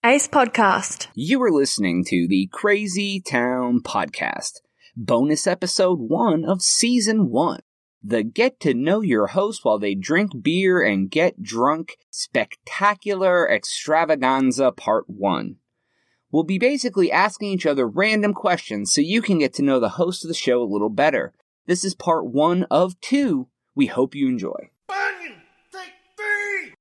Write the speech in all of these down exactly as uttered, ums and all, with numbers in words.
Ace Podcast. You are listening to the Crazy Town Podcast, bonus episode one of season one. The get to know your host while they drink beer and get drunk spectacular extravaganza part one. We'll be basically asking each other random questions so you can get to know the host of the show a little better. This is part one of two. We hope you enjoy. Bunyan, take three!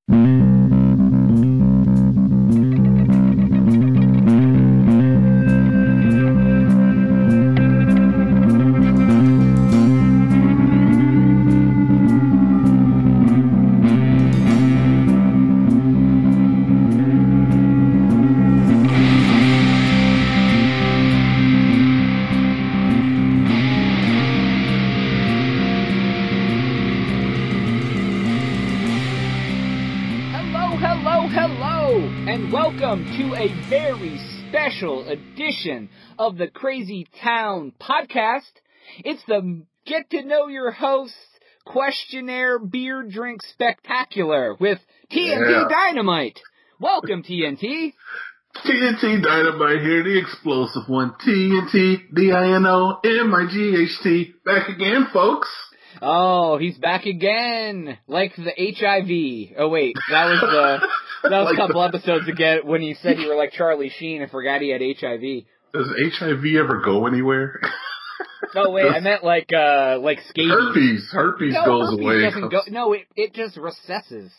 Welcome to a very special edition of the Crazy Town Podcast. It's the Get to Know Your Host Questionnaire Beer Drink Spectacular with T N T yeah. Dynamite. Welcome, T N T. T N T Dynamite here, the explosive one. T N T, D I N O M I G H T. Back again, folks. Oh, he's back again, like the H I V. Oh, wait, that was the... That was like a couple the, episodes ago when you said you were like Charlie Sheen and forgot he had H I V. Does H I V ever go anywhere? No, wait, Does, I meant like uh, like scabies. Herpes. Herpes no, goes herpes away. Doesn't go, no, it, it just recesses.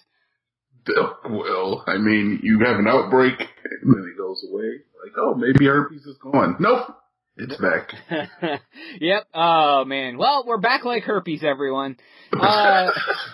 Well, I mean, you have an outbreak and then it goes away. Like, oh, maybe herpes is gone. Nope. It's back. Yep. Oh, man. Well, we're back like herpes, everyone. Uh...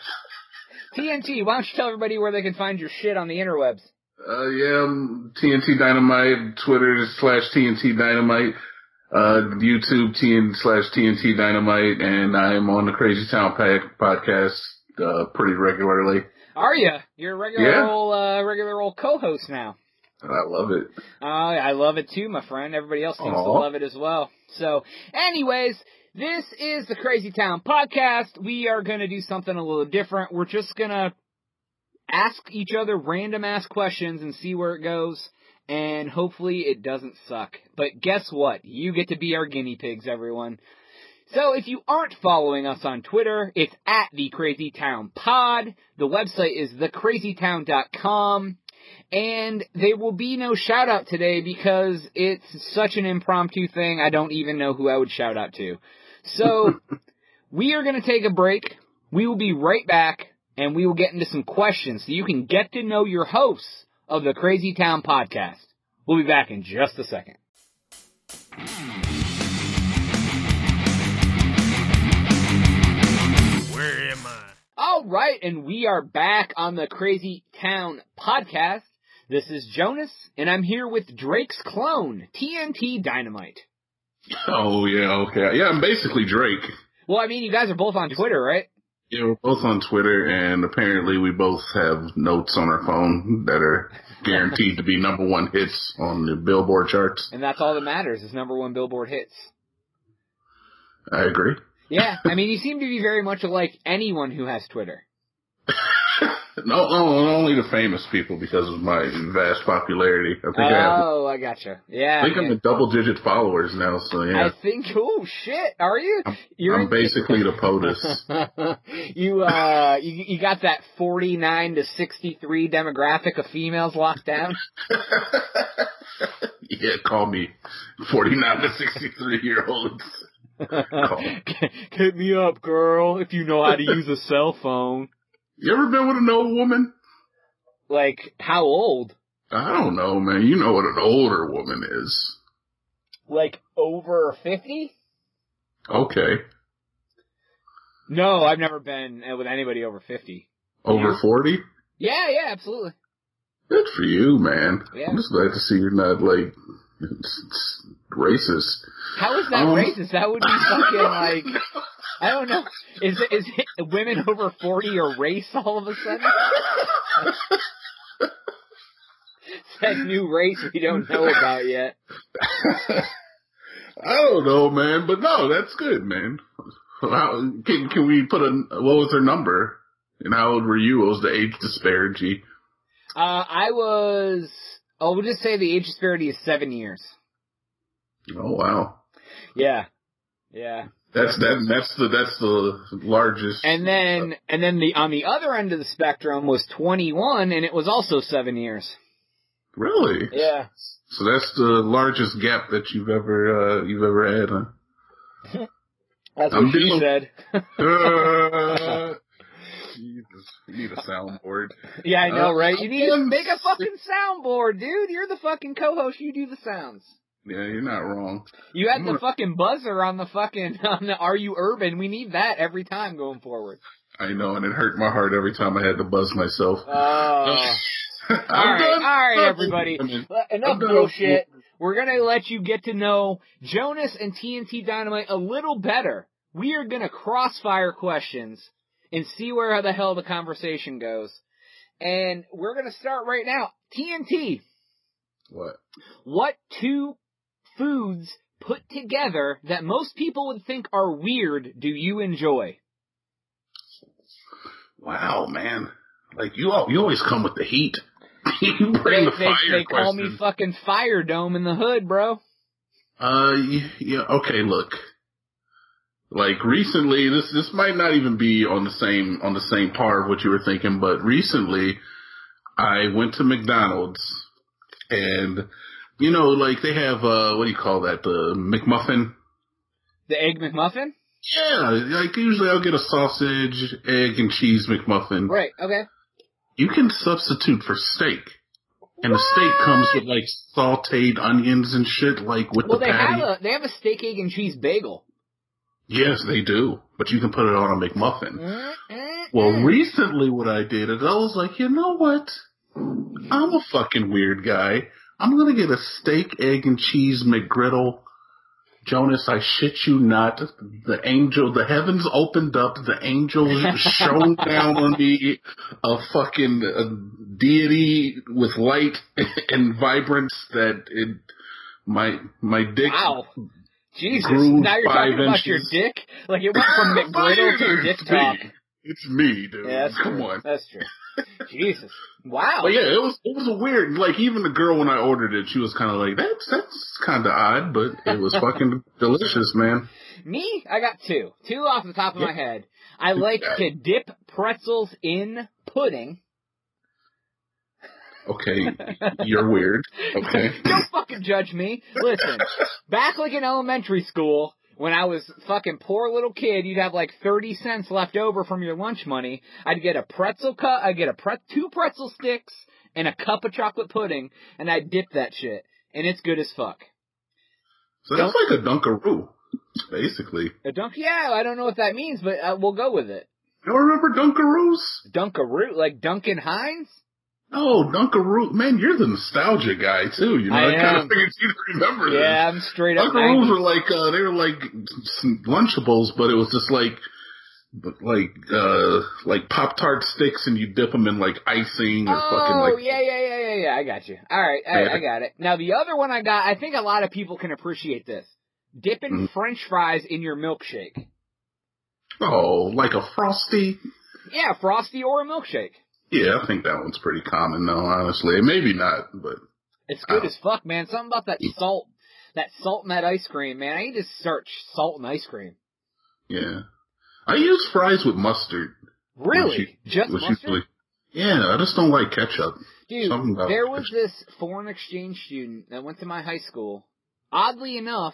T N T, why don't you tell everybody where they can find your shit on the interwebs? Uh, yeah, um, T N T Dynamite, Twitter slash T N T Dynamite, uh, YouTube T N slash T N T Dynamite, and I'm on the Crazy Town podcast, uh, pretty regularly. Are you? You're a regular yeah. old, uh, regular old co-host now. I love it. Uh, I love it too, my friend. Everybody else seems Aww. to love it as well. So, anyways, this is the Crazy Town Podcast. We are going to do something a little different. We're just going to ask each other random-ass questions and see where it goes, and hopefully it doesn't suck. But guess what? You get to be our guinea pigs, everyone. So if you aren't following us on Twitter, it's at the Crazy Town Pod. The website is the crazy town dot com. And there will be no shout-out today because it's such an impromptu thing, I don't even know who I would shout out to. So, we are going to take a break. We will be right back, and we will get into some questions so you can get to know your hosts of the Crazy Town Podcast. We'll be back in just a second. Where am I? All right, and we are back on the Crazy Town Podcast. This is Jonas, and I'm here with Drake's clone, T N T Dynamite. Oh, yeah, okay. Yeah, I'm basically Drake. Well, I mean, you guys are both on Twitter, right? Yeah, we're both on Twitter, and apparently we both have notes on our phone that are guaranteed to be number one hits on the Billboard charts. And that's all that matters, is number one Billboard hits. I agree. Yeah, I mean, you seem to be very much like anyone who has Twitter. No, no, only the famous people because of my vast popularity. I think oh, I have, I gotcha. Yeah. I think yeah. I'm a double-digit followers now, so yeah. I think, oh, shit, are you? I'm, You're I'm basically the POTUS. you, uh, you, you got that forty-nine to sixty-three demographic of females locked down? Yeah, call me forty-nine to sixty-three-year-olds. Hit me up, girl, if you know how to use a cell phone. You ever been with an old woman? Like, how old? I don't know, man. You know what an older woman is. Like, over fifty? Okay. No, I've never been with anybody over fifty. Over forty? Yeah, yeah, absolutely. Good for you, man. Yeah. I'm just glad to see you're not, like, racist. How is that um, racist? That would be fucking, like... I don't know. Is it, is it women over forty a race all of a sudden? It's that new race we don't know about yet. I don't know, man, but no, that's good, man. How, can, can we put a, what was her number? And how old were you? What was the age disparity? Uh, I was Oh, we'll just say the age disparity is seven years. Oh wow. Yeah. Yeah. That's that. That's the that's the largest. And then and then the on the other end of the spectrum was twenty-one, and it was also seven years. Really? Yeah. So that's the largest gap that you've ever uh, you've ever had, huh? That's what I'm she dealing- said. uh, Jesus, you need a soundboard. Yeah, I know, Uh, right? You need to I'm- make a fucking soundboard, dude. You're the fucking co-host. You do the sounds. Yeah, you're not wrong. You had I'm the gonna- fucking buzzer on the fucking on the Are You Urban? We need that every time going forward. I know, and it hurt my heart every time I had to buzz myself. Oh. all right, all right, everybody. Enough bullshit. We're gonna let you get to know Jonas and T N T Dynamite a little better. We are gonna crossfire questions and see where the hell the conversation goes. And we're gonna start right now. T N T. What? What two foods put together that most people would think are weird do you enjoy? Wow, man. Like, you al- you always come with the heat. You bring They, the they, fire they call me question. fucking Fire Dome in the hood, bro. Uh, y- yeah, okay, look. Like, recently, this, this might not even be on the same, on the same par of what you were thinking, but recently, I went to McDonald's, and, you know, like, they have, uh, what do you call that, the McMuffin? The Egg McMuffin? Yeah, like, usually I'll get a sausage, egg, and cheese McMuffin. Right, okay. You can substitute for steak. And the steak comes with, like, sauteed onions and shit, like, with Well, the they patty. have a they have a steak, egg, and cheese bagel. Yes, they do. But you can put it on a McMuffin. Mm-mm-mm. Well, recently what I did is I was like, you know what? I'm a fucking weird guy. I'm gonna get a steak, egg, and cheese McGriddle. Jonas, I shit you not. The angel, the heavens opened up. The angel shone down on me. A fucking a deity with light and vibrance that it, my, my dick. Wow. Jesus. grew Now you're five talking about your inches. dick? Like it went from McGriddle to dick It's talk. me. It's me, dude. Yeah, that's Come true. on. That's true. Jesus. Wow. But yeah, it was it was weird. Like even the girl when I ordered it, she was kind of like, "That's that's kind of odd," but it was fucking delicious, man. Me? I got two. Two off the top of my head. I like to dip pretzels in pudding. Okay, you're weird. Okay, Don't fucking judge me. Listen, back like in elementary school, when I was fucking poor little kid, you'd have like thirty cents left over from your lunch money. I'd get a pretzel cut, I'd get a pre- two pretzel sticks and a cup of chocolate pudding, and I'd dip that shit. And it's good as fuck. so that's like a Dunkaroo, basically. A dunk? Yeah, I don't know what that means, but uh, we'll go with it. You don't remember Dunkaroos? Dunkaroo? Like Duncan Hines? Oh, Dunkaroo. Man, you're the nostalgia guy too. You know, I I, kind am. of figured you'd remember this. Yeah, I'm straight up Dunkaroos nineties. were like uh, they were like some Lunchables, but it was just like like uh like Pop Tart sticks, and you dip them in like icing or Oh, fucking like. yeah, yeah, yeah, yeah, yeah. I got you. All right, I, Yeah. I got it. Now, the other one I got, I think a lot of people can appreciate this. Dipping Mhm. French fries in your milkshake. Oh, like a Frosty. Yeah, Frosty or a milkshake. Yeah, I think that one's pretty common though, honestly. Maybe not, but It's good Oh. as fuck, man. Something about that salt, that salt in that ice cream, man. I need to search salt and ice cream. yeah. I use fries with mustard. Really? Which Just which mustard? usually- yeah, I just don't like ketchup. Dude, Something about there it. was this foreign exchange student that went to my high school. Oddly enough,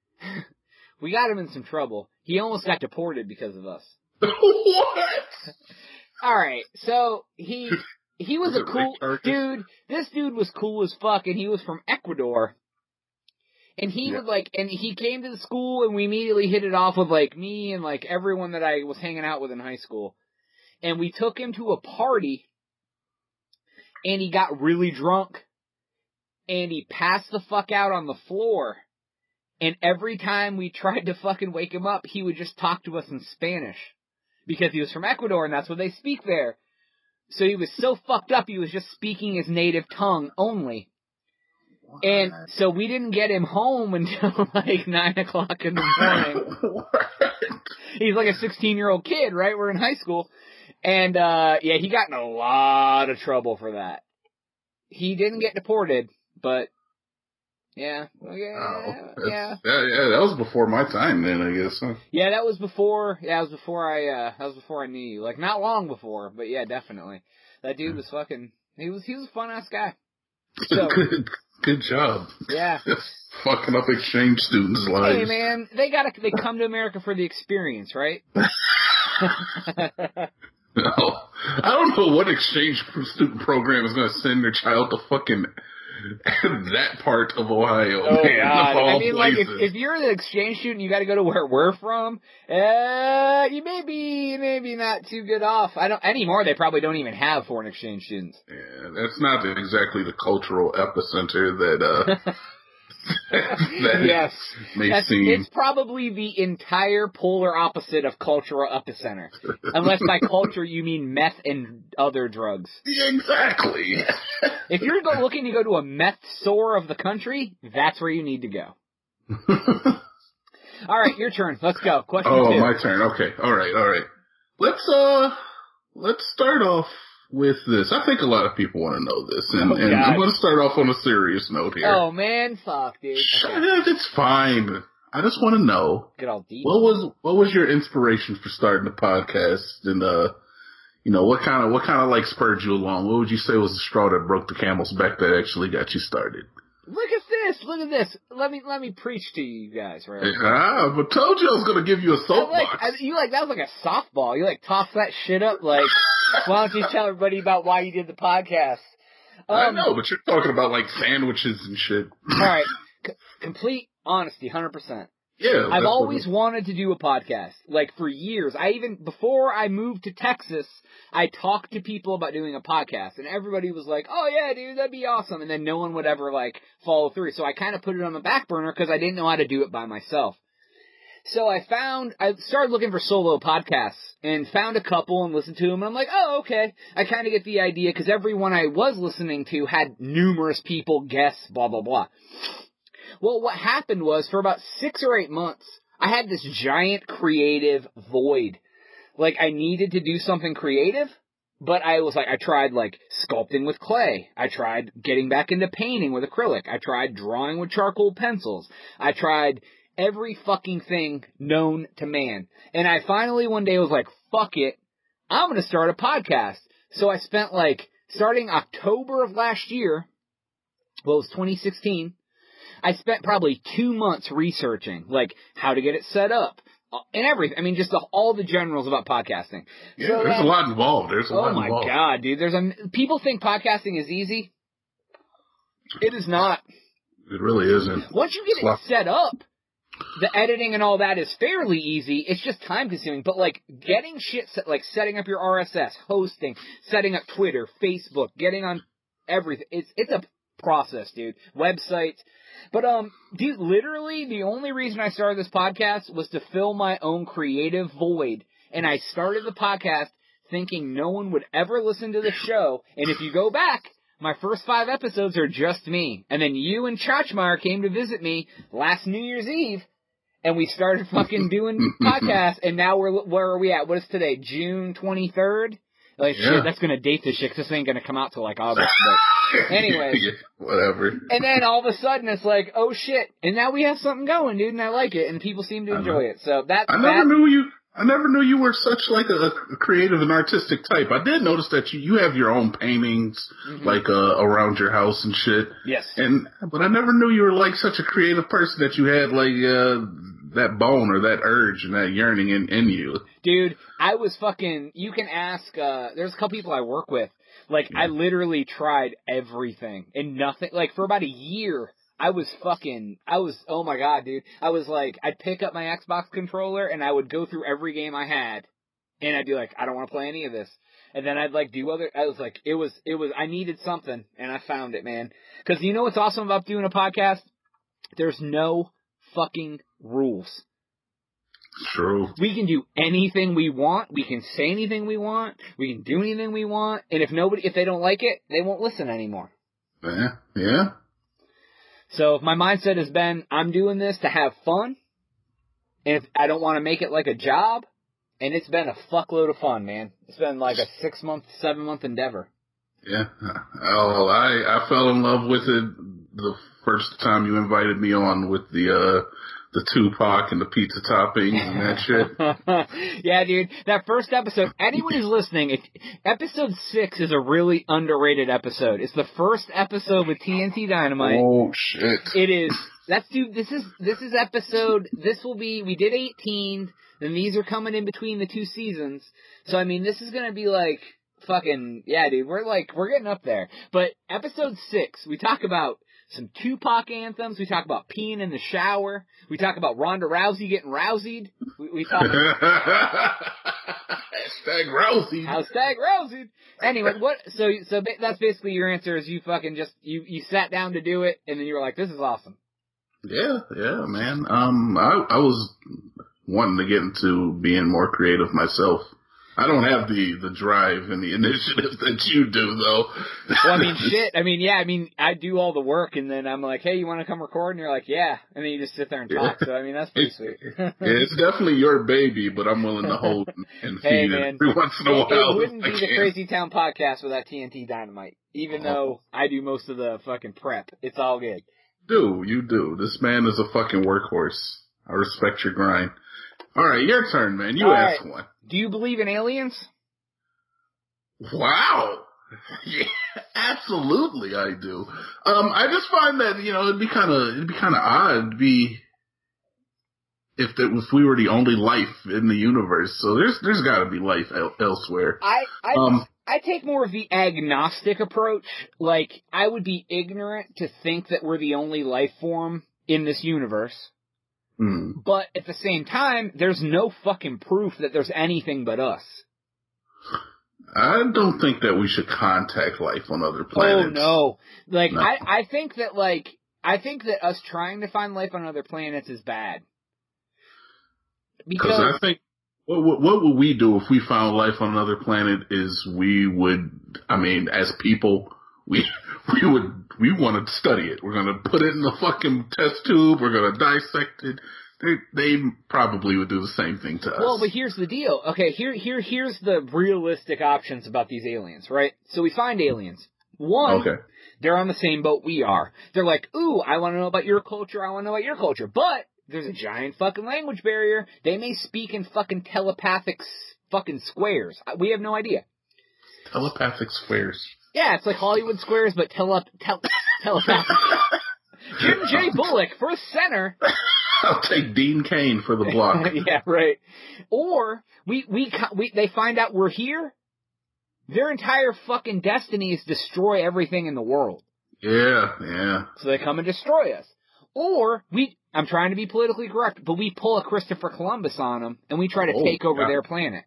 we got him in some trouble. He almost got deported because of us. What? Alright, so he he was, Was a it cool rape charges? dude. This dude was cool as fuck, and he was from Ecuador. And he Yeah. would like, and he came to the school, and we immediately hit it off with like me and like everyone that I was hanging out with in high school. And we took him to a party, and he got really drunk, and he passed the fuck out on the floor. And every time we tried to fucking wake him up, he would just talk to us in Spanish. Because he was from Ecuador, and that's what they speak there. So he was so fucked up, he was just speaking his native tongue only. And so we didn't get him home until like nine o'clock in the morning. What? He's like a sixteen-year-old kid, right? We're in high school. And, uh, yeah, he got in a lot of trouble for that. he didn't get deported, but yeah, well, yeah, Oh, yeah, yeah, yeah. That was before my time, then I guess. Huh? yeah. That was before. Yeah, that was before I. Uh, that was before I knew you. Like not long before, but yeah, definitely. That dude was fucking. He was. He was a fun ass guy. So good, good job. yeah, Fucking up exchange students' lives. hey man, they gotta. They come to America for the experience, right? No, I don't know what exchange student program is going to send their child to fucking that part of Ohio. Oh man, God! of all I mean, like if, places. if you're an exchange student, you got to go to where we're from. Uh, you may be maybe not too good off. I don't anymore. They probably don't even have foreign exchange students. Yeah, that's not exactly the cultural epicenter that uh that yes, may That's, seem. it's probably the entire polar opposite of cultural epicenter. Unless by culture you mean meth and other drugs. Yeah, exactly. If you're go- looking to go to a meth sore of the country, that's where you need to go. All right, your turn. Let's go. Question oh, two. my turn. Okay. All right. All right. Let's uh, let's start off with this. I think a lot of people want to know this, and, Oh, and God. I'm going to start off on a serious note here. Oh man, fuck, dude. Shut Okay. up, it's fine. I just want to know Get all deep. what was what was your inspiration for starting the podcast, and uh, you know, what kind of what kind of like spurred you along? What would you say was the straw that broke the camel's back that actually got you started? Look at this. Look at this. Let me let me preach to you guys, right? Ah, but told you I was going to give you a I soapbox. like I, you like that was like a softball. You like toss that shit up like. Why don't you tell everybody about why you did the podcast? Um, I know, but you're talking about like sandwiches and shit. All right, C- complete honesty, one hundred percent. Yeah, I've that's always what wanted to do a podcast, like for years. I even, before I moved to Texas, I talked to people about doing a podcast, and everybody was like, oh yeah, dude, that'd be awesome, and then no one would ever, like, follow through, so I kind of put it on the back burner because I didn't know how to do it by myself. So I found, I started looking for solo podcasts, and found a couple and listened to them, and I'm like, oh, okay, I kind of get the idea, because every one I was listening to had numerous people, guests, blah, blah, blah. Well, what happened was, for about six or eight months, I had this giant creative void. Like, I needed to do something creative, but I was like, I tried, like, sculpting with clay. I tried getting back into painting with acrylic. I tried drawing with charcoal pencils. I tried every fucking thing known to man. And I finally one day was like, fuck it, I'm gonna start a podcast. So I spent, like, starting October of last year, well, it was twenty sixteen, I spent probably two months researching, like, how to get it set up, and everything. I mean, just the, all the generals about podcasting. Yeah, so there's then, a lot involved. There's a oh lot my involved. God, dude. There's a, people think podcasting is easy. It is not. It really isn't. Once you get it set up, the editing and all that is fairly easy. It's just time consuming. But like getting shit set, like setting up your R S S, hosting, setting up Twitter, Facebook, getting on everything. It's, it's a process, dude. Websites. But, um, dude, literally the only reason I started this podcast was to fill my own creative void. And I started the podcast thinking no one would ever listen to the show. And if you go back, my first five episodes are just me. And then you and Chachmeyer came to visit me last New Year's Eve. And we started fucking doing podcasts. And now we're, where are we at? What is today? June twenty-third? Like, Yeah. shit, that's gonna date this shit, 'cause this ain't gonna come out till like August. But anyways. Yeah, whatever. And then all of a sudden it's like, oh shit, and now we have something going, dude, and I like it, and people seem to enjoy it. So that I never that, knew you. I never knew you were such like a, a creative and artistic type. I did notice that you you have your own paintings, Mhm. like uh, around your house and shit. Yes. And but I never knew you were like such a creative person that you had like uh, that bone or that urge and that yearning in in you. Dude, I was fucking, you can ask, uh, there's a couple people I work with, like, I literally tried everything, and nothing, like, for about a year, I was fucking, I was, oh my God, dude, I was like, I'd pick up my Xbox controller, and I would go through every game I had, and I'd be like, I don't want to play any of this, and then I'd, like, do other, I was like, it was, it was, I needed something, and I found it, man, because you know what's awesome about doing a podcast? There's no fucking rules. True. We can do anything we want. We can say anything we want. We can do anything we want. And if nobody, if they don't like it, they won't listen anymore. Yeah. Yeah. So my mindset has been, I'm doing this to have fun. And if I don't want to make it like a job. And it's been a fuckload of fun, man. It's been like a six month, seven month endeavor. Yeah. Oh, I I fell in love with it the first time you invited me on with the uh the Tupac and the pizza toppings and that shit. Yeah, dude. That first episode, anyone who's listening, if, episode six is a really underrated episode. It's the first episode with T N T Dynamite. Oh shit. It is. That's dude. This is this is episode. This will be. We did eighteen. Then these are coming in between the two seasons. So I mean, this is gonna be like fucking yeah, dude. We're like we're getting up there. But episode six, we talk about some Tupac anthems. We talk about peeing in the shower. We talk about Ronda Rousey getting rousied. We, we talk. Hashtag Rousey. Hashtag Rousey. Anyway, what? So so that's basically your answer. Is you fucking just you you sat down to do it, and then you were like, this is awesome. Yeah, yeah, man. Um, I I was wanting to get into being more creative myself. I don't have the, the drive and the initiative that you do, though. Well, I mean, shit. I mean, yeah, I mean, I do all the work, and then I'm like, hey, you want to come record? And you're like, yeah. And then you just sit there and talk. Yeah. So, I mean, that's pretty sweet. Yeah, it's definitely your baby, but I'm willing to hold and feed hey, it man. every once in a it, while. It wouldn't be the Crazy Town podcast without T N T Dynamite, even oh. though I do most of the fucking prep. It's all good. Do, you do. This man is a fucking workhorse. I respect your grind. All right, your turn, man. You all asked right. one. Do you believe in aliens? Wow. Yeah, absolutely I do. Um, I just find that, you know, it'd be kind of, it'd be kind of odd to be, if that, if we were the only life in the universe. So there's, there's gotta be life el- elsewhere. I, I, um, I take more of the agnostic approach. Like, I would be ignorant to think that we're the only life form in this universe. Mm. But at the same time, there's no fucking proof that there's anything but us. I don't think that we should contact life on other planets. Oh, no. Like, no. I, I think that, like, I think that us trying to find life on other planets is bad. Because I think, what, what, what would we do if we found life on another planet is we would, I mean, as people, we, we would, we want to study it. We're going to put it in the fucking test tube. We're going to dissect it. They, they probably would do the same thing to us. Well, but here's the deal. Okay, here, here, here's the realistic options about these aliens, right? So we find aliens. One, okay. They're on the same boat we are. They're like, ooh, I want to know about your culture. I want to know about your culture. But there's a giant fucking language barrier. They may speak in fucking telepathic fucking squares. We have no idea. Telepathic squares. Yeah, it's like Hollywood squares, but tele, tele, telepathic. Jim J. Bullock for center. I'll take Dean Cain for the block. Yeah, right. Or we, we we they find out we're here. Their entire fucking destiny is destroy everything in the world. Yeah, yeah. So they come and destroy us. Or we I'm trying to be politically correct, but we pull a Christopher Columbus on them and we try to oh, take over God. their planet.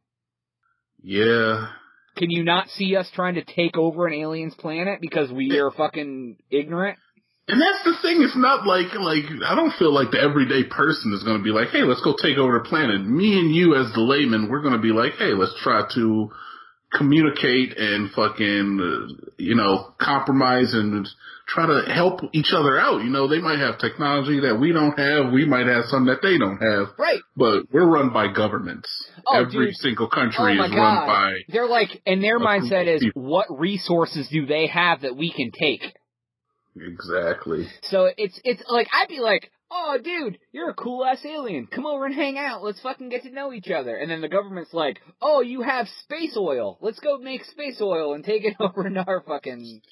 Yeah. Can you not see us trying to take over an alien's planet because we are fucking ignorant? And that's the thing. It's not like, like, I don't feel like the everyday person is going to be like, hey, let's go take over the planet. Me and you as the layman, we're going to be like, hey, let's try to communicate and fucking, uh, you know, compromise and try to help each other out. You know, they might have technology that we don't have. We might have something that they don't have. Right. But we're run by governments. Oh, Every dude. single country oh is God. run by. They're like, and their mindset is, people. what resources do they have that we can take? Exactly. So it's, it's like, I'd be like, oh, dude, you're a cool-ass alien. Come over and hang out. Let's fucking get to know each other. And then the government's like, oh, you have space oil. Let's go make space oil and take it over into our fucking...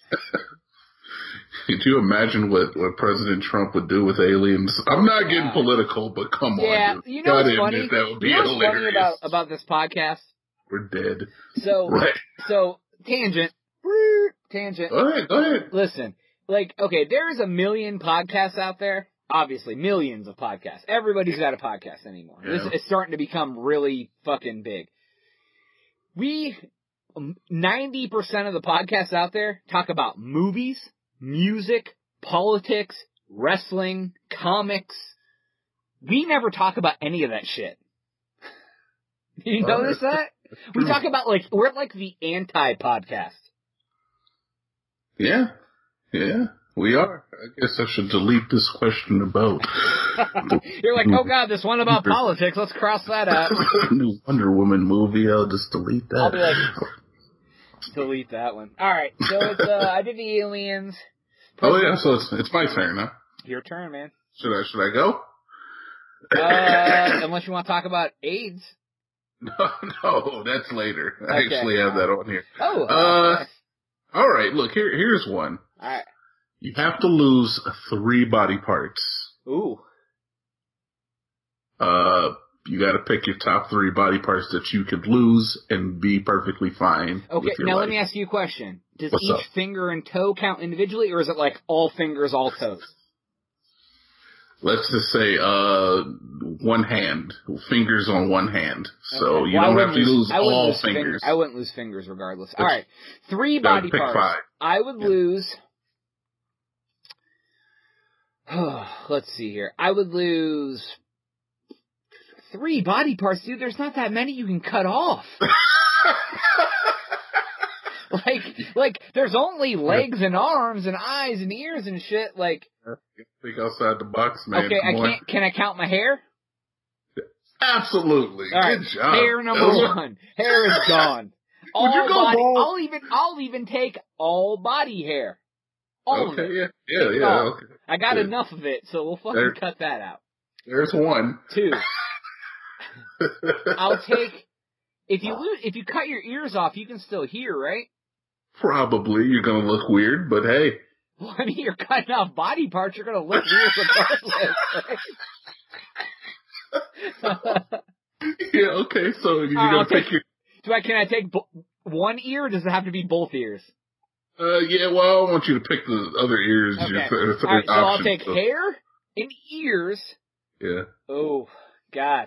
Could you imagine what, what President Trump would do with aliens? I'm not getting yeah. political, but come yeah, on, dude. You know what's funny? That would be you know what's hilarious. funny about, about this podcast? We're dead. So, right. so, tangent. Tangent. Go ahead, go ahead. Listen. Like, okay, there's a million podcasts out there. Obviously, millions of podcasts. Everybody's got a podcast anymore. Yeah. This is starting to become really fucking big. We, ninety percent of the podcasts out there talk about movies, music, politics, wrestling, comics. We never talk about any of that shit. You notice uh, that? We talk about, like, we're like the anti-podcast. Yeah. Yeah, we are. I guess I should delete this question about... You're like, oh God, this one about politics. Let's cross that out. New Wonder Woman movie. I'll just delete that. I'll be like, delete that one. All right, so it's uh, I did the aliens. Oh yeah, so it's it's my turn, huh? Your turn, man. Should I should I go? Uh, unless you want to talk about AIDS. No, no, that's later. I Okay. actually have that on here. Oh. Uh, Okay. all right. Look here. Here's one. All right. You have to lose three body parts. Ooh. Uh, you got to pick your top three body parts that you could lose and be perfectly fine. Okay. with your Now life. let me ask you a question. Does What's each up? finger and toe count individually, or is it like all fingers, all toes? Let's just say uh one hand, fingers on one hand. So Okay. you Well, I don't wouldn't have to lose I wouldn't all lose fingers. Fingers. I wouldn't lose fingers regardless. All Let's- right. Three gotta body pick parts. five. I would Yeah. lose. Let's see here. I would lose three body parts, dude. There's not that many you can cut off. Like, like there's only legs and arms and eyes and ears and shit. Like, Think outside the box, man. okay, I Come on. can't. Can I count my hair? Absolutely. All right, Good job. hair number Those are- one. Hair is gone. All Would you go body. bald? I'll even. I'll even take all body hair. All Okay, of it. yeah, yeah, Take it yeah. off. Okay. I got Good. enough of it, so we'll fucking There- cut that out. There's one. Two. I'll take. If you lose, if you cut your ears off, you can still hear, right? Probably you're gonna look weird, but hey. Well, I mean, you're cutting off body parts, you're gonna look weird regardless, right? Yeah, okay. So you're All right, gonna I'll pick take- your. Do I? Can I take bo- one ear? Or does it have to be both ears? Uh, yeah. Well, I want you to pick the other ears. Okay. Your th- third All right, so I'll option, take so- hair and ears. Yeah. Oh God.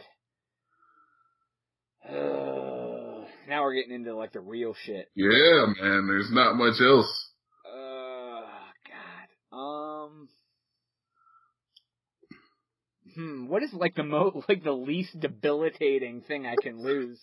Uh, now we're getting into like the real shit. Yeah, man. There's not much else. Uh, God. Um. Hmm. What is like the mo like the least debilitating thing I can lose?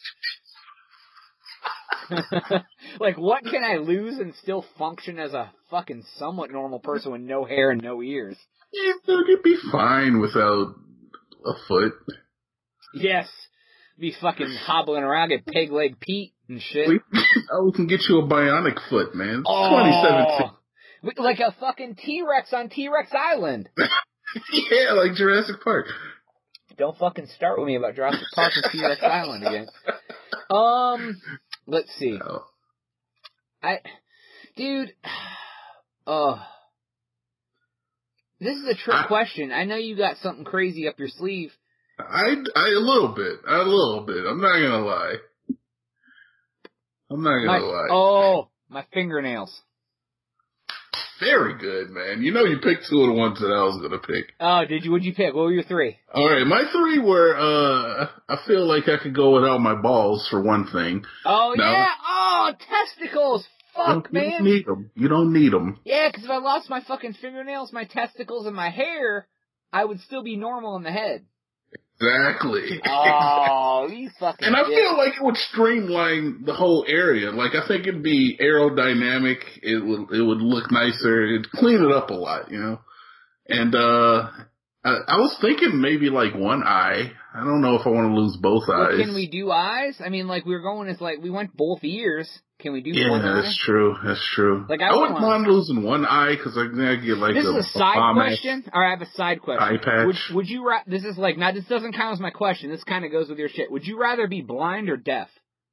Like, what can I lose and still function as a fucking somewhat normal person with no hair and no ears? You, you'd be fine without a foot. Yes. Be fucking hobbling around, get peg leg Pete and shit. We, oh, we can get you a bionic foot, man. Oh, twenty seventeen. like a fucking T-Rex on T-Rex Island. Yeah, like Jurassic Park. Don't fucking start with me about Jurassic Park and T-Rex Island again. Um, let's see. Oh. I, dude, oh, this is a trick I- question. I know you got something crazy up your sleeve. I, I, a little bit. A little bit. I'm not gonna lie. I'm not My, gonna lie. oh, my fingernails. Very good, man. You know you picked two of the ones that I was gonna pick. Oh, did you? What'd you pick? What were your three? Alright, my three were, uh, I feel like I could go without my balls for one thing. Oh, No. yeah. Oh, testicles. Fuck, you man. don't need them. You don't need them. Yeah, because if I lost my fucking fingernails, my testicles, and my hair, I would still be normal in the head. Exactly. Oh, you fucking And I dick. feel like it would streamline the whole area. Like, I think it'd be aerodynamic. It would, it would look nicer. It'd clean it up a lot, you know? And, uh, I, I was thinking maybe like one eye. I don't know if I want to lose both Well, eyes. can we do eyes? I mean, like, we were going as, like, we went both ears. Can we do Yeah, one eye? that's true. That's true. Like, I I, wouldn't wanna- mind losing one eye because I think I get like This a, is a side bomb ass question. All right, I have a side question. eye patch. Would, would you ra- this is like, now this doesn't count as my question. This kind of goes with your shit. Would you rather be blind or deaf?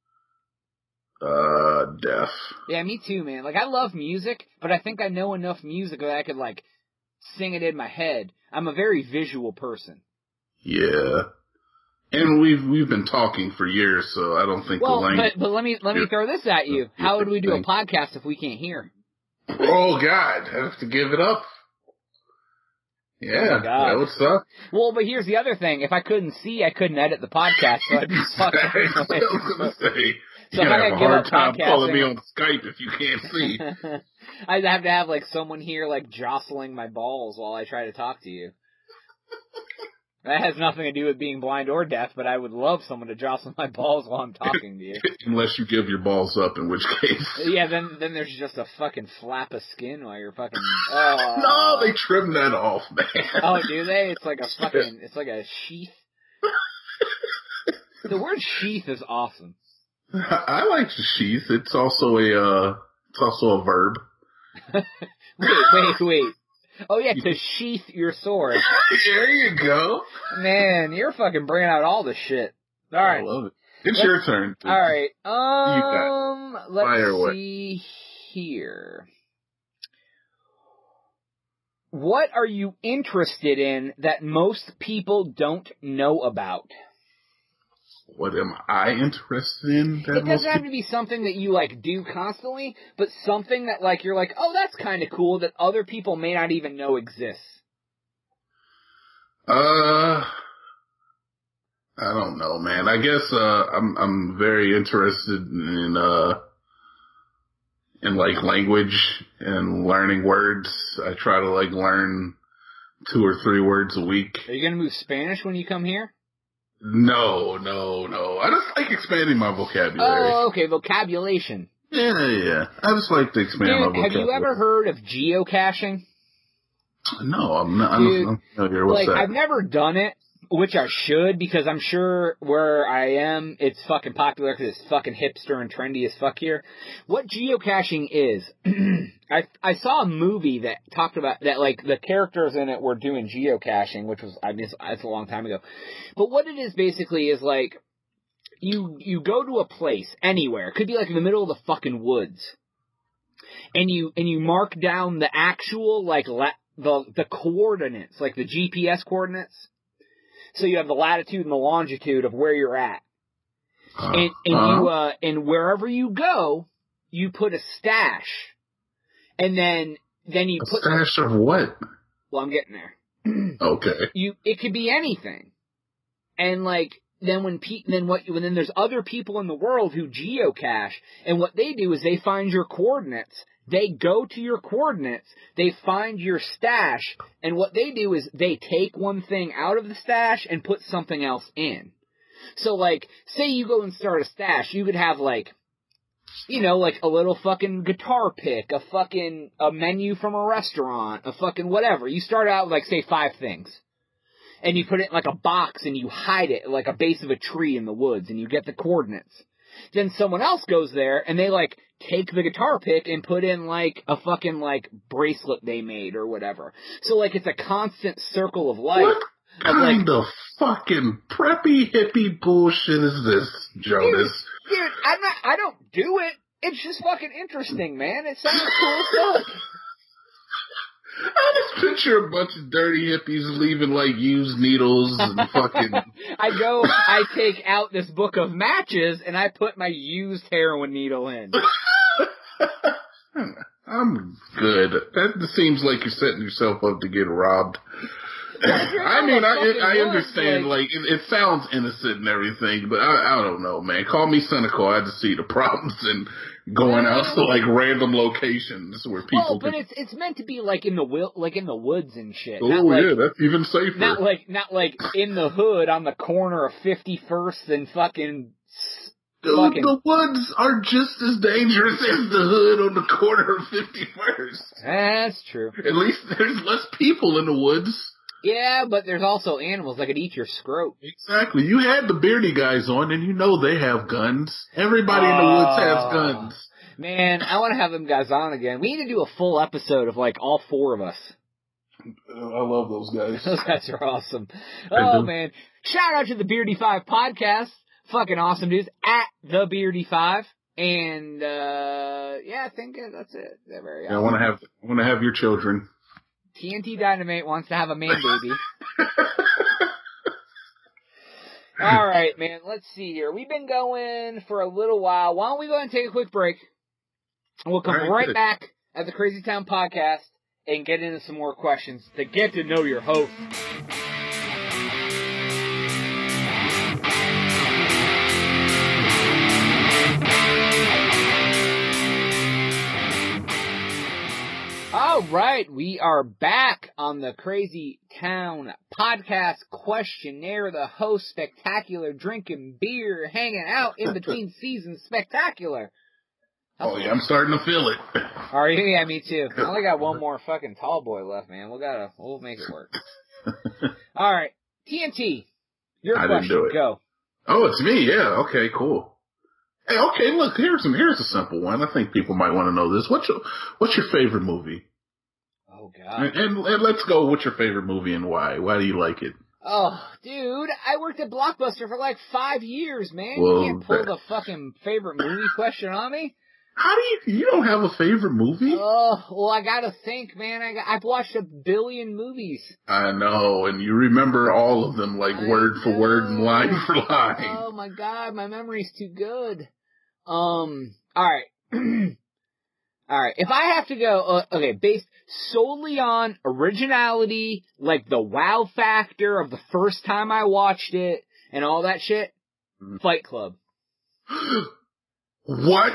Uh, deaf. Yeah, me too, man. Like, I love music, but I think I know enough music that I could, like, sing it in my head. I'm a very visual person. Yeah. And we've we've been talking for years, so I don't think Well, the language. but, but let me, let me Yeah. throw this at you. Yeah, How would we do a thanks. podcast if we can't hear? Oh God, I have to give it up. Yeah, Oh, my God. that would suck. Well, but here's the other thing. If I couldn't see, I couldn't edit the podcast, so I'd be fucked. I was gonna say So you're if I gonna have gotta a give hard up time calling podcasting- me on Skype if you can't see. I'd have to have, like, someone here, like, jostling my balls while I try to talk to you. That has nothing to do with being blind or deaf, but I would love someone to jostle my balls while I'm talking to you. Unless you give your balls up, in which case. Yeah, then then there's just a fucking flap of skin while you're fucking. Oh. No, they trim that off, man. Oh, do they? It's like a fucking. It's like a sheath. The word sheath is awesome. I like to sheath. It's also a, uh, it's also a verb. wait, wait, wait. Oh yeah, to sheath your sword. There you go. Man, you're fucking bringing out all the shit. All right. I love it. It's let's, your turn. All right. Um, You got let's Fire away. see here. What are you interested in that most people don't know about? What am I interested in? That It most doesn't have to be something that you, like, do constantly, but something that, like, you're like, oh, that's kind of cool that other people may not even know exists. Uh, I don't know, man. I guess, uh, I'm, I'm very interested in, uh, in, like, language and learning words. I try to, like, learn two or three words a week. Are you gonna move Spanish when you come here? No, no, no. I just like expanding my vocabulary. Oh, okay, vocabulation. Yeah, yeah. I just like to expand Dude, my have vocabulary. you ever heard of geocaching? No, I'm not. Dude, I'm not familiar. What's like, that? I've never done it, which I should, because I'm sure where I am, it's fucking popular because it's fucking hipster and trendy as fuck here. What geocaching is, I I saw a movie that talked about, that, like, the characters in it were doing geocaching, which was, I mean, it's, it's a long time ago. But what it is basically is, like, you, you go to a place, anywhere, it could be, like, in the middle of the fucking woods, and you, and you mark down the actual, like, la- the, the coordinates, like the G P S coordinates. So you have the latitude and the longitude of where you're at. Uh, And, and uh, you, uh, and wherever you go, you put a stash. And then, then you a put... stash of what? Well, I'm getting there. Okay. You, it could be anything. And like, then when pe- then what, when then there's other people in the world who geocache, and what they do is they find your coordinates. They go to your coordinates, they find your stash, and what they do is they take one thing out of the stash and put something else in. So, like, say you go and start a stash, you could have, like, you know, like a little fucking guitar pick, a fucking, a menu from a restaurant, a fucking whatever. You start out with, like, say, five things. And you put it in, like, a box, and you hide it, like a base of a tree in the woods, and you get the coordinates. Then someone else goes there, and they, like, take the guitar pick and put in, like, a fucking, like, bracelet they made or whatever. So, like, it's a constant circle of life. What of, kind like, of fucking preppy hippie bullshit is this, Jonas? Dude, dude, I'm not, I don't do it. It's just fucking interesting, man. It sounds cool as fuck. I just picture a bunch of dirty hippies leaving, like, used needles and fucking... I go, I take out this book of matches, and I put my used heroin needle in. I'm good. That seems like you're setting yourself up to get robbed. I mean, I I understand, like, like it, it sounds innocent and everything, but I, I don't know, man. Call me cynical. I just see the problems in going out to, like, random locations where people. Well, but can... it's it's meant to be like in the will, like in the woods and shit. Oh like, yeah, that's even safer. Not like not like in the hood on the corner of fifty-first and fucking. Dude, fucking... the woods are just as dangerous as the hood on the corner of fifty-first. That's true. At least there's less people in the woods. Yeah, but there's also animals that could eat your scrote. Exactly. You had the beardy guys on, and you know they have guns. Everybody uh, in the woods has guns. Man, I want to have them guys on again. We need to do a full episode of, like, all four of us. I love those guys. Those guys are awesome. I Oh, do. man. Shout out to the Beardy Five podcast. Fucking awesome dudes. At the Beardy Five. And, uh, yeah, I think that's it. They're very Yeah, I awesome. want to have, I want to have your children. T N T Dynamite wants to have a man baby. All right, man. Let's see here. We've been going for a little while. Why don't we go ahead and take a quick break? And we'll come All right, right good. back at the Crazy Town podcast and get into some more questions to get to know your host. All right, we are back on the Crazy Town podcast questionnaire. The host, Spectacular, drinking beer, hanging out in between seasons, Spectacular. How's Oh it yeah, I'm starting to feel it. Are you? Yeah, me too. I only got one more fucking tall boy left, man. We'll gotta, we'll make it work. All right, T N T, your I didn't question, do it. go. Oh, it's me. Yeah. Okay. Cool. Hey, okay, look, here's an, here's a simple one. I think people might want to know this. What's your What's your favorite movie? Oh God. And, and, and let's go. What's your favorite movie and why? Why do you like it? Oh, dude, I worked at Blockbuster for like five years, man. Well, you can't pull that- the fucking favorite movie question on me. How do you? You don't have a favorite movie? Oh, well, I gotta think, man. I got, I've watched a billion movies. I know, and you remember all of them, like I word for word and know. line for line. Oh my God, my memory's too good. Um, alright. Alright, if I have to go, uh, okay, based solely on originality, like the wow factor of the first time I watched it, and all that shit, Mm. Fight Club. What?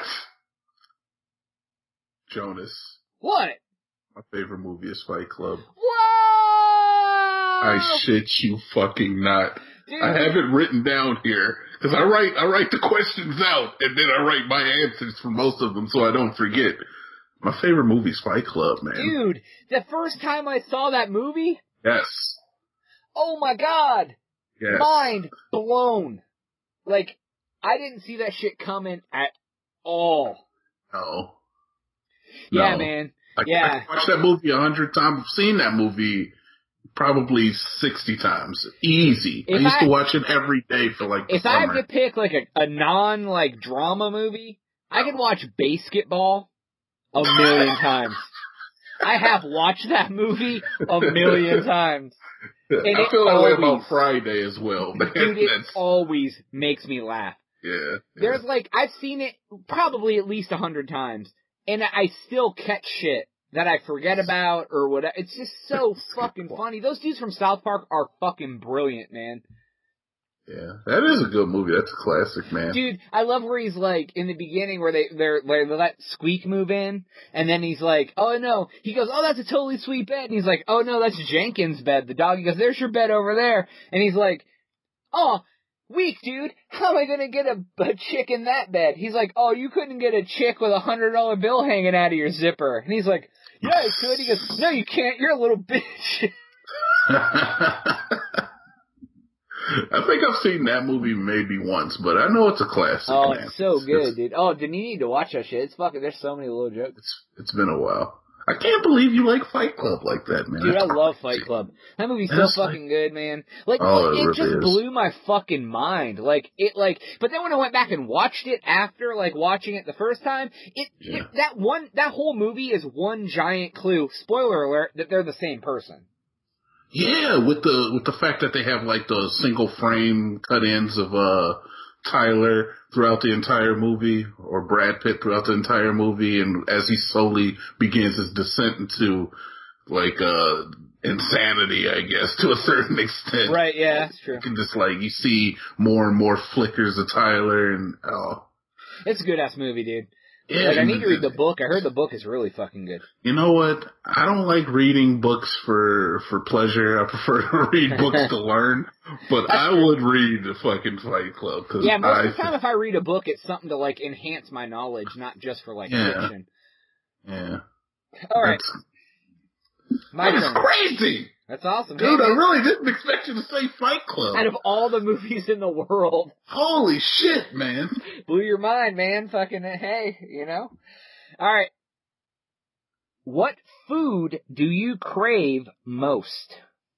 Jonas, What? my favorite movie is Fight Club. Whoa! I shit you fucking not. Dude. I have it written down here because I write I write the questions out and then I write my answers for most of them so I don't forget. My favorite movie is Fight Club, man. Dude, the first time I saw that movie, Yes. oh my God, Yes. mind blown. Like, I didn't see that shit coming at all. No. Yeah, No. man. I, Yeah. I watched that movie a hundred times. I've seen that movie probably sixty times. Easy. If I used I- to watch it every day for like the If I summer. had to pick like a, a non like drama movie, I could watch Basketball a million times. I have watched that movie a million times. And I it feel that way always- about Friday as well, man. Dude, it That's, always makes me laugh. yeah, yeah. There's like, I've seen it probably at least a hundred times, and I still catch shit that I forget about or whatever. It's just so fucking funny. Those dudes from South Park are fucking brilliant, man. Yeah, that is a good movie. That's a classic, man. Dude, I love where he's like, in the beginning where they, they're, where they let Squeak move in, and then he's like, oh no, he goes, oh that's a totally sweet bed, and he's like, oh no, that's Jenkins' bed, the dog, he goes, there's your bed over there, and he's like, oh, weak dude, how am I gonna get a, a chick in that bed? He's like, oh, you couldn't get a chick with a hundred dollar bill hanging out of your zipper, and he's like, yeah I could, he goes, no you can't, you're a little bitch. I think I've seen that movie maybe once, but I know it's a classic. Oh, man. it's so It's- good, it's- dude. Oh, then you need to watch that shit. It's fucking, there's so many little jokes. It's it's been a while. I can't believe you like Fight Club like that, man. Dude, I That's love crazy. Fight Club. That movie's so That's fucking good, man. Like, Oh, it it really just is. blew my fucking mind. Like, it, like, but then when I went back and watched it after, like, watching it the first time, it, Yeah. it that one, that whole movie is one giant clue, spoiler alert, that they're the same person. Yeah, with the with the fact that they have like the single frame cut-ins of uh Tyler throughout the entire movie, or Brad Pitt throughout the entire movie, and as he slowly begins his descent into like uh insanity, I guess, to a certain extent. Right, yeah, that's true. You can just like you see more and more flickers of Tyler, and oh It's a good ass movie, dude. yeah. Like, I need and- to read the book. I heard the book is really fucking good. You know what? I don't like reading books for for pleasure. I prefer to read books to learn. But That's I true. would read the fucking Fight Club. Cause Yeah, most I, of the time if I read a book, it's something to, like, enhance my knowledge, not just for, like, Yeah. fiction. Yeah. Alright, That's, my that's turn. crazy, That's awesome. dude. Hey, I man. really didn't expect you to say Fight Club. Out of all the movies in the world, Holy shit, man! blew your mind, man. Fucking hey, you know? Alright. What food do you crave most?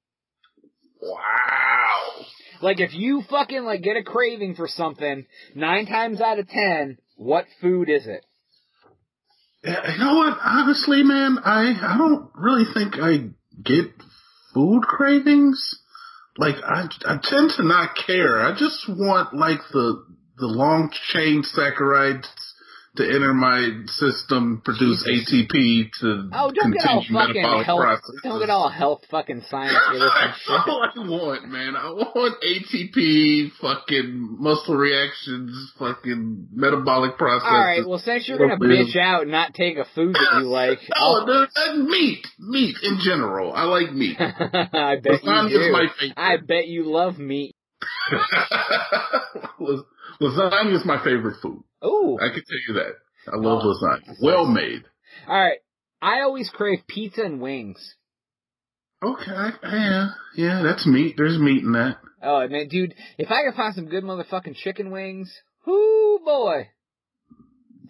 Wow. Like, if you fucking, like, get a craving for something, nine times out of ten, what food is it? Yeah, you know what? Honestly, man, I I don't really think I get food cravings. Like I I tend to not care. I just want like the the long chain saccharides to enter my system, produce Jesus. A T P to Oh, don't get all continue fucking metabolic health, processes. don't get all health fucking science with this and That's shit. all I want, man. I want A T P, fucking muscle reactions, fucking metabolic processes. Alright, well, since you're gonna bitch out and not take a food that you like, Oh, dude, uh, meat. Meat in general. I like meat. I bet you Lasagna do. is my favorite. I bet you love meat. Las- Lasagna is my favorite food. Ooh. I can tell you that. I love Oh, lasagna. that's Well nice. made. Alright, I always crave pizza and wings. Okay, yeah, yeah, that's meat. There's meat in that. Oh, man, dude, if I could find some good motherfucking chicken wings, whoo, boy.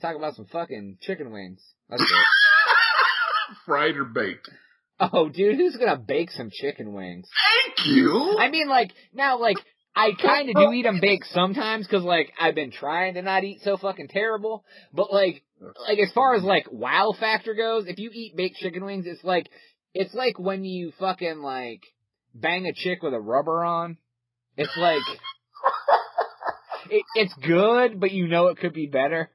talk about some fucking chicken wings. That's it. Fried or baked? Oh, dude, who's gonna bake some chicken wings? Thank you! I mean, like, now, like, I kinda do eat them baked sometimes, cause, like, I've been trying to not eat so fucking terrible, but, like, like, as far as, like, wow factor goes, if you eat baked chicken wings, it's like, it's like when you fucking, like, bang a chick with a rubber on. It's like, it, it's good, but you know it could be better.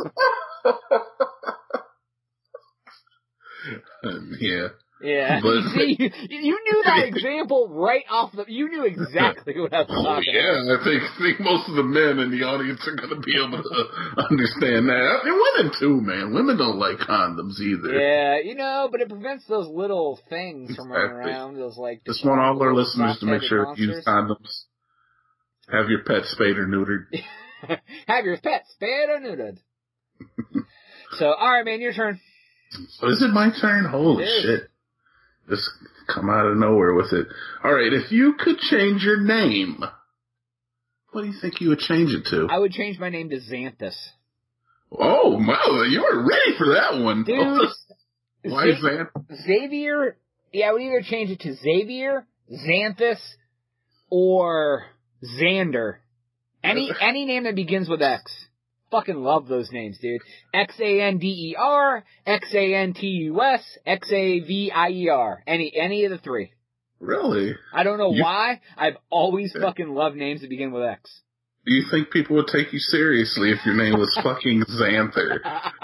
Yeah. Yeah. But, See, you, you knew that example right off the, you knew exactly what I was oh, talking yeah, about. I think, I think most of the men in the audience are going to be able to understand that. I mean, women too, man. Women don't like condoms either. Yeah, you know, but it prevents those little things from running Exactly. around, those like... Just want all our listeners to make soft-headed sure to monsters. use condoms. Have your pet spayed or neutered. Have your pet spayed or neutered. So, alright man, your turn. So is it my turn? Holy It is. shit. Just come out of nowhere with it. Alright, if you could change your name, what do you think you would change it to? I would change my name to Xanthus. Oh, wow, you were ready for that one. Dude. Why is that? Xavier, yeah, I would either change it to Xavier, Xanthus, or Xander. Any, any name that begins with X. Fucking love those names, dude. X A N D E R, X A N T U S, X A V I E R. Any, any of the three. Really? I don't know You- why. I've always fucking loved names that begin with X. Do you think people would take you seriously if your name was fucking Xanther?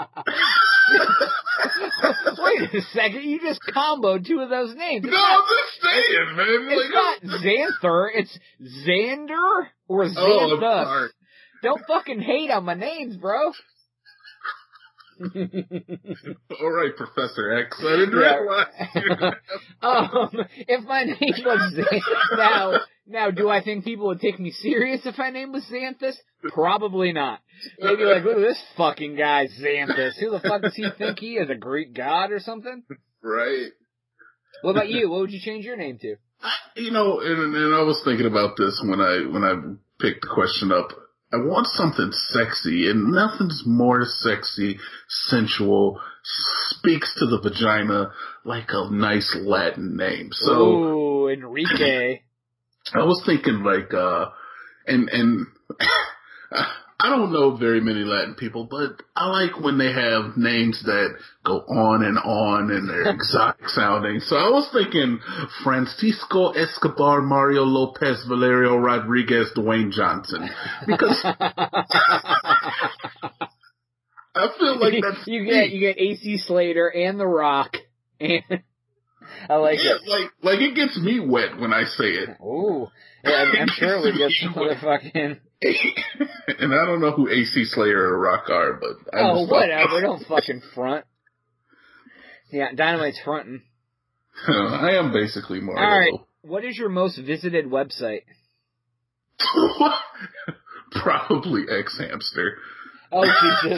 Wait a second, you just comboed two of those names. It's No, not, I'm just saying, man. it's Like, not Xanther, it's Xander or Oh, I'm Xanthus. sorry. Don't fucking hate on my names, bro. All right, Professor X. I didn't Yeah. realize. um, if my name was Xanthus, now, now, do I think people would take me serious if my name was Xanthus? Probably not. They'd be like, look at this fucking guy, Xanthus. Who the fuck does he think he is, a Greek god or something? Right. What about you? What would you change your name to? I, you know, and, and I was thinking about this when I when I picked the question up. I want something sexy, and nothing's more sexy, sensual, speaks to the vagina like a nice Latin name. So Ooh, Enrique. I was thinking like, uh, and and I don't know very many Latin people, but I like when they have names that go on and on and they're exotic sounding. So I was thinking Francisco Escobar, Mario Lopez, Valerio Rodriguez, Dwayne Johnson, because I feel like that's you get you get A C Slater and The Rock, and I like yeah, it. like like it gets me wet when I say it. Ooh, yeah, I'm sure we get some motherfucking. And I don't know who A C Slayer or Rock are, but I Oh, just thought- whatever. Don't fucking front. Yeah, Dynamite's fronting. I am basically Mario. All right. What is your most visited website? Probably X Hamster. Oh Jesus!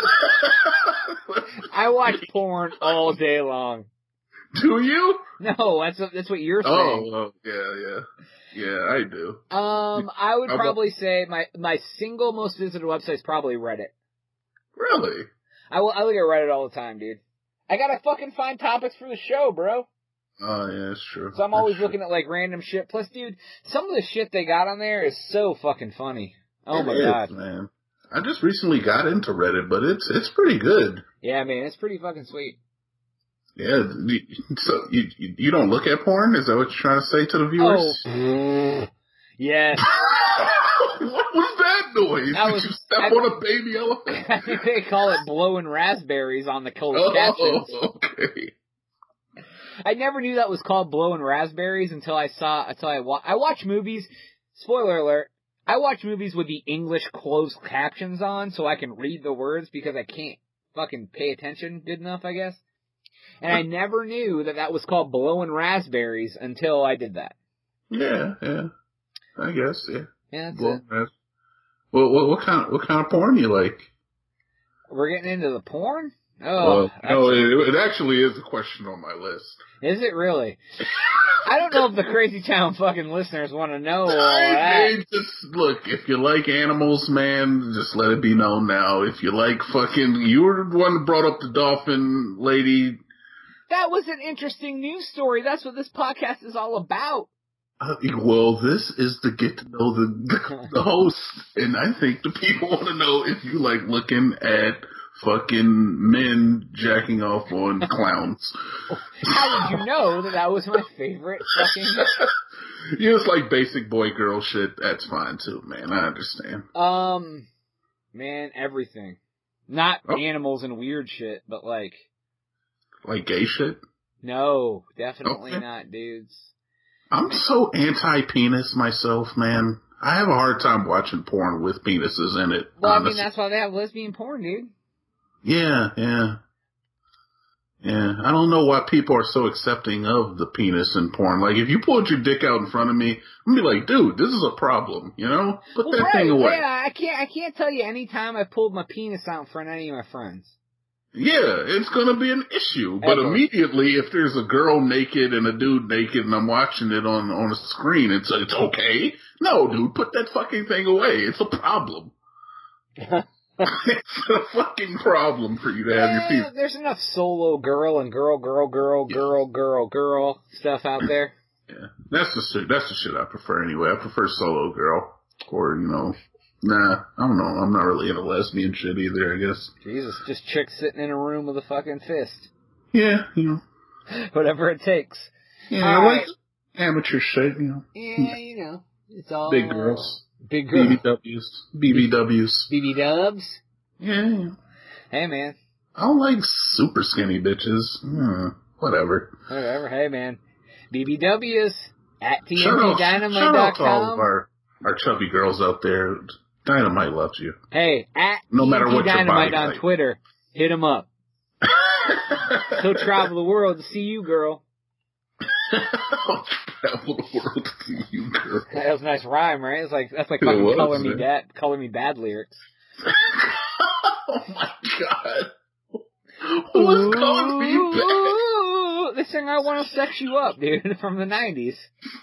I watch porn all day long. Do you? No, that's that's what you're Oh, saying. oh, yeah, yeah. Yeah, I do. Um, I would How about- probably say my my single most visited website is probably Reddit. Really? I will, I look at Reddit all the time, dude. I gotta fucking find topics for the show, bro. Oh, yeah, that's true. So I'm always That's looking at like random shit. Plus, dude, some of the shit they got on there is so fucking funny. true. Oh It my is, god. man. I just recently got into Reddit, but it's it's pretty good. Yeah, man, it's pretty fucking sweet. Yeah. you- So you you you don't look at porn? Is that what you're trying to say to the viewers? Oh, yes. What was that noise? That Did was- you step I- on a baby elephant? I think they call it blowing raspberries on the closed Oh, captions. okay. I never knew that was called blowing raspberries until I saw, until I wa- I watch movies, spoiler alert, I watch movies with the English closed captions on so I can read the words because I can't fucking pay attention good enough, I guess. And I never knew that that was called blowing raspberries until I did that. Yeah, yeah. I guess, yeah. Yeah, that's Well, it. that's, well, what, what kind what kind of porn you like? We're getting into the porn? Oh, well, no, that's- it, it actually is a question on my list. is it really? I don't know if the Crazy Town fucking listeners want to know all I that. mean, just look, if you like animals, man, just let it be known now. If you like fucking, you were the one that brought up the dolphin lady. That was an interesting news story. That's what this podcast is all about. Uh, well, this is to get to know the, the, the host, and I think the people want to know if you like looking at fucking men jacking off on clowns. How would you know that that was my favorite fucking... You just like basic boy girl shit, that's fine too, man. I understand. Um, man, everything. Not Oh. animals and weird shit, but like... Like gay shit? No, definitely Okay. not, dudes. I'm so anti-penis myself, man. I have a hard time watching porn with penises in it. Well, honestly. I mean, that's why they have lesbian porn, dude. Yeah, yeah. Yeah, I don't know why people are so accepting of the penis in porn. Like, if you pulled your dick out in front of me, I'm gonna be like, dude, this is a problem, you know? Put Well, that right, thing away. yeah, I can't, I can't tell you any time I pulled my penis out in front of any of my friends. Yeah, it's gonna be an issue. But Ever. immediately, if there's a girl naked and a dude naked and I'm watching it on, on a screen, it's, it's okay. No, dude, put that fucking thing away. It's a problem. It's a fucking problem for you to have your Eh, penis. there's enough solo girl and girl, girl, girl, Yeah. girl, girl, girl stuff out there. Yeah, that's the shit. That's the shit I prefer anyway. I prefer solo girl, or you know, nah. I don't know. I'm not really into lesbian shit either. I guess. Jesus, just chicks sitting in a room with a fucking fist. Yeah, you know. Whatever it takes. Yeah, All I right. like amateur shit. You know, Yeah, you know, it's all big girls, big B B girls, Ws, B B Ws. B B dubs. Yeah, yeah. Hey man, I don't like super skinny bitches. Hmm, whatever. whatever. Hey man, B B Ws at T N T Shout out, Dynamite shout dot out to all of com. our our chubby girls out there. Dynamite loves you. Hey, at No matter T N T what your Dynamite body on type. Twitter. Hit him up. He'll travel the world to see you, girl. I'll travel the world to see you, girl. That was a nice rhyme, right? It's like that's like It fucking was, color me man. bad, color me bad lyrics. Oh my god. Who's calling me back? Ooh, they sing "I Want to Sex You Up," dude, from the nineties.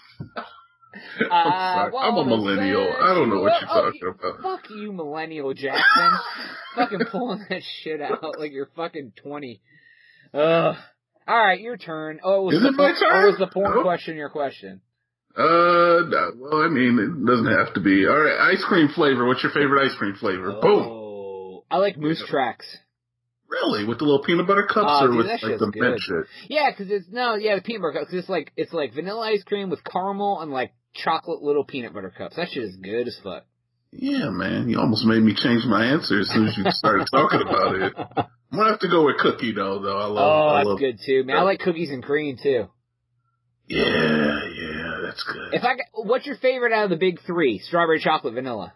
I'm sorry. I'm a millennial. I don't know what you're talking about. Fuck you, millennial Jackson. Fucking pulling that shit out like you're fucking twenty. Ugh. All right, your turn. Oh, was Is the it my porn, turn? Or was the porn Oh. question your question? Uh, no, well, I mean, it doesn't have to be. All right, ice cream flavor. What's your favorite ice cream flavor? Boom. Oh, I like Moose Yeah. Tracks. Really? With the little peanut butter cups Oh, or dude, with that like shit's the good. mint shit? Yeah, 'cause it's no, yeah, the peanut butter cups. 'Cause it's like it's like vanilla ice cream with caramel and like chocolate little peanut butter cups. That shit is good as fuck. Yeah, man. You almost made me change my answer as soon as you started talking about it. I'm gonna have to go with cookie though. Though I love. Oh, I that's love, good too, man. I like cookies and cream too. Yeah, yeah, that's good. If I, got- what's your favorite out of the big three? Strawberry, chocolate, vanilla.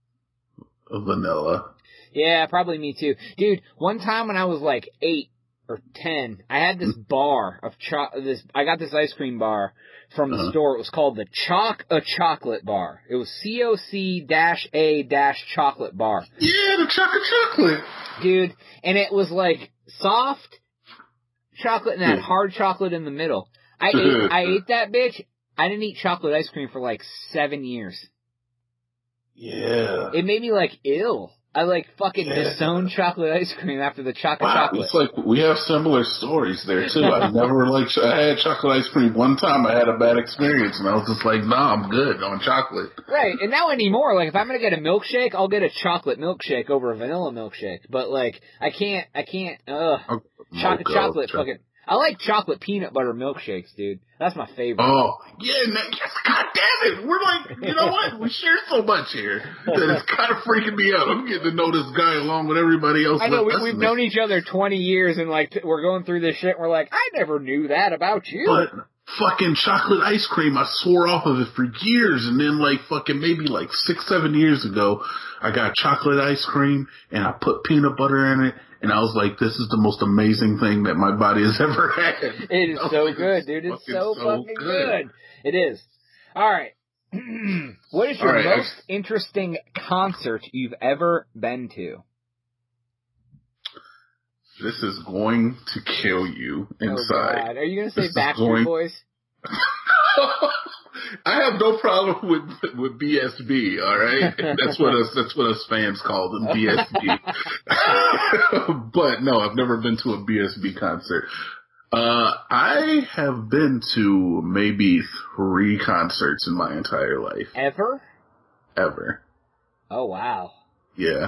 Vanilla. Yeah, probably me too, dude. One time when I was like eight or ten, I had this bar of cho- this. I got this ice cream bar from the Uh-huh. store. It was called the Choc a Chocolate Bar. It was C O C dash A dash Chocolate Bar. Yeah, the chocolate chocolate. Dude, and it was like soft chocolate and that Yeah. hard chocolate in the middle. I ate, I ate that bitch. I didn't eat chocolate ice cream for like seven years. Yeah. It made me like ill. I like fucking Yeah. disowned chocolate ice cream after the chocolate Wow, chocolate. it's like we have similar stories there too. I never like I had chocolate ice cream one time. I had a bad experience, and I was just like, "Nah, I'm good on chocolate." Right, and now anymore, like if I'm gonna get a milkshake, I'll get a chocolate milkshake over a vanilla milkshake. But like, I can't, I can't. Ugh, chocolate, Mocha, chocolate, cho- fucking. I like chocolate peanut butter milkshakes, dude. That's my favorite. Oh yeah, and that, yes, God damn it! We're like, you know what? We share so much here that it's kind of freaking me out. I'm getting to know this guy along with everybody else. I know we, listening. we've known each other twenty years, and like t- we're going through this shit. And we're like, I never knew that about you. But fucking chocolate ice cream, I swore off of it for years, and then like fucking maybe like six, seven years ago, I got chocolate ice cream and I put peanut butter in it, and I was like, this is the most amazing thing that my body has ever had. It is I was so like, good, dude. It's fucking so, fucking good. It is. All right. What is your All right, most interesting concert you've ever been to? This is going to kill you inside. Oh God. Are you gonna say This is Backstreet going- Boys? I have no problem with with B S B. All right, that's what us that's what us fans call them, B S B. But no, I've never been to a B S B concert. Uh, I have been to maybe three concerts in my entire life. Ever? Ever. Oh, wow. Yeah.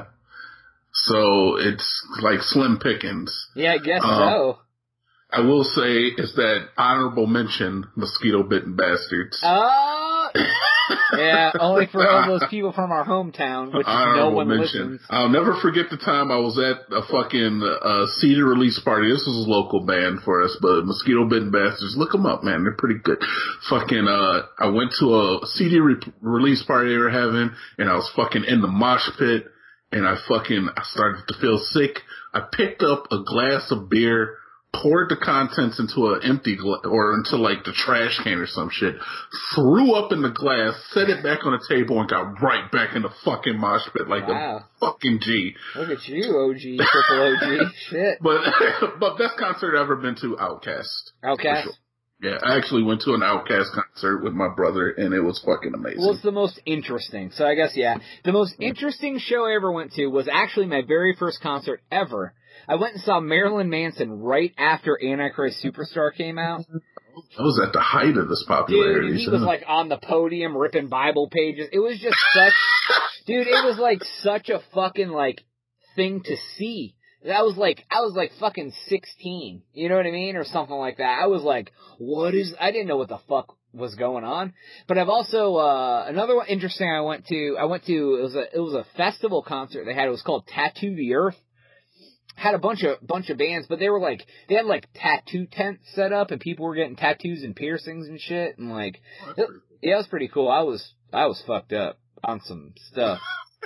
So it's like slim pickings. Yeah, I guess um, so. I will say is that honorable mention, mosquito bitten bastards. Uh, yeah, only for all those people from our hometown, which honorable no one mention. listens. I'll never forget the time I was at a fucking uh, C D release party. This was a local band for us, but mosquito bitten bastards. Look them up, man. They're pretty good. Fucking, uh, I went to a C D re- release party they were having, and I was fucking in the mosh pit, and I fucking, I started to feel sick. I picked up a glass of beer, poured the contents into an empty gla- or into like the trash can or some shit, threw up in the glass, set it back on the table, and got right back in the fucking mosh pit like Wow. a fucking G. Look at you, O G, triple O G. Shit. But but best concert I've ever been to, Outkast. Outcast? Sure. Yeah, I actually went to an Outkast concert with my brother, and it was fucking amazing. Well, it's the most interesting. So I guess, yeah. The most interesting show I ever went to was actually my very first concert ever. I went and saw Marilyn Manson right after Antichrist Superstar came out. I was at the height of this popularity. Dude, he so. was like on the podium ripping Bible pages. It was just such, dude, it was like such a fucking like thing to see. That was like, I was like fucking sixteen, you know what I mean? Or something like that. I was like, what is, I didn't know what the fuck was going on. But I've also, uh, another one interesting I went to, I went to, it was a, it was a festival concert they had. It was called Tattoo the Earth. Had a bunch of bunch of bands, but they were like they had like tattoo tents set up, and people were getting tattoos and piercings and shit, and like it, yeah, it was pretty cool. I was I was fucked up on some stuff.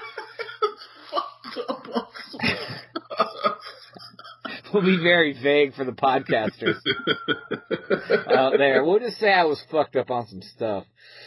Fucked up on some stuff. We'll be very vague for the podcasters out there. We'll just say I was fucked up on some stuff.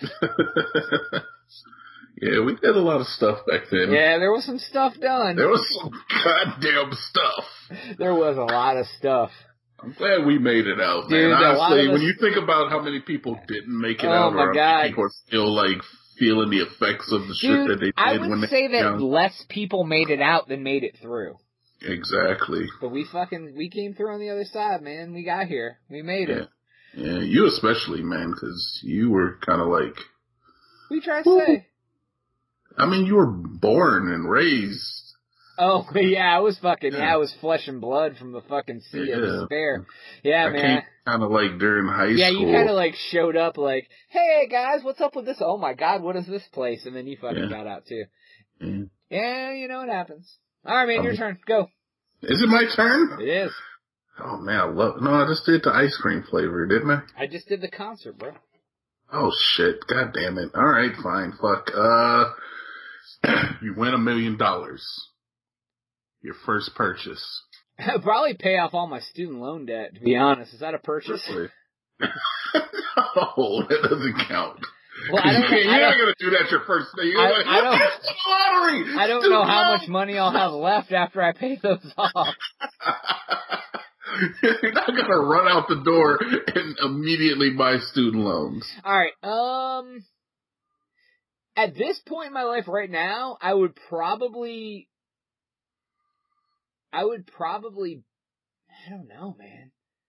Yeah, we did a lot of stuff back then. Yeah, there was some stuff done. There was some goddamn stuff. There was a lot of stuff. I'm glad we made it out, Dude, man. Honestly, us... when you think about how many people didn't make it oh out, my or God. how many people are still like feeling the effects of the Dude, shit that they did I would when they say that young. less people made it out than made it through. Exactly. But we fucking, we came through on the other side, man. We got here. We made yeah. it. Yeah, you especially, man, because you were kind of like... We tried to say. I mean, you were born and raised. Oh, yeah, I was fucking, yeah, yeah I was flesh and blood from the fucking sea yeah. of despair. Yeah, I man. Kind of like during high yeah, school. Yeah, you kind of like showed up like, hey guys, what's up with this? Oh my God, what is this place? And then you fucking yeah. got out too. Yeah. yeah, you know what happens. All right, man, um, your turn. Go. Is it my turn? It is. Oh man, I love. No, I just did the ice cream flavor, didn't I? I just did the concert, bro. Oh shit! God damn it! All right, fine. Fuck. Uh, you win a million dollars. Your first purchase. I'd probably pay off all my student loan debt. To be honest, is that a purchase? Really? No, that doesn't count. Well, I don't, you can't, I you're don't, not gonna do that your first day. You're I, like, I don't. It's the lottery. I don't Student know how loan. much money I'll have left after I pay those off. You're not gonna run out the door and immediately buy student loans. All right. Um. At this point in my life, right now, I would probably. I would probably. I don't know, man.